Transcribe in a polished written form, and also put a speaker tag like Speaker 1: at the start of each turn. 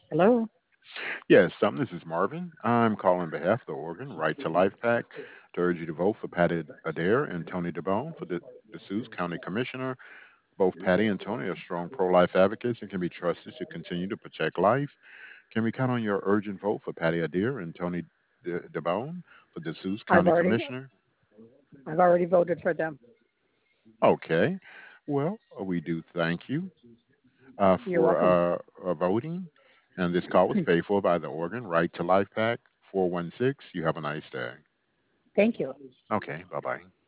Speaker 1: Hello.
Speaker 2: Yes, this is Marvin. I'm calling on behalf of the Oregon Right to Life PAC to urge you to vote for Patty Adair and Tony DeBone for the DeSouza County Commissioner. Both Patty and Tony are strong pro-life advocates and can be trusted to continue to protect life. Can we count on your urgent vote for Patty Adair and Tony DeBone for DeSouza
Speaker 1: I've
Speaker 2: County
Speaker 1: already
Speaker 2: Commissioner?
Speaker 1: I've already voted for them.
Speaker 2: Okay. Well, we do thank you
Speaker 1: You're
Speaker 2: for
Speaker 1: welcome.
Speaker 2: voting. And this call was paid for by the Oregon Right to Life PAC 416. You have a nice day.
Speaker 1: Thank you.
Speaker 2: Okay. Bye bye.